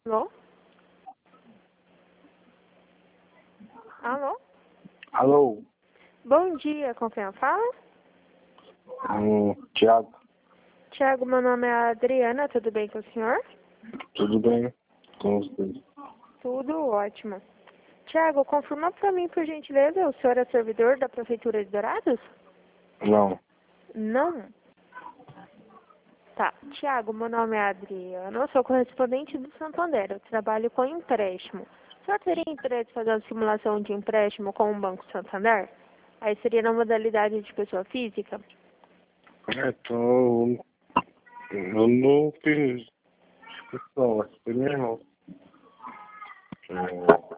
Alô? Alô? Alô, Bom dia, com quem eu falo? Tiago, Tiago, meu nome é Adriana, tudo bem com o senhor? tudo bem com você? Tudo ótimo. Tiago, confirma para mim, por gentileza, o senhor é servidor da Prefeitura de Dourados? Não, Não? Tá. Tiago, meu nome é Adriana, eu sou correspondente do Santander, eu trabalho com empréstimo. O senhor teria interesse em fazer uma simulação de empréstimo com o Banco Santander? Aí seria na modalidade de pessoa física? então eu não fiz inscrição, acho que foi meu irmão.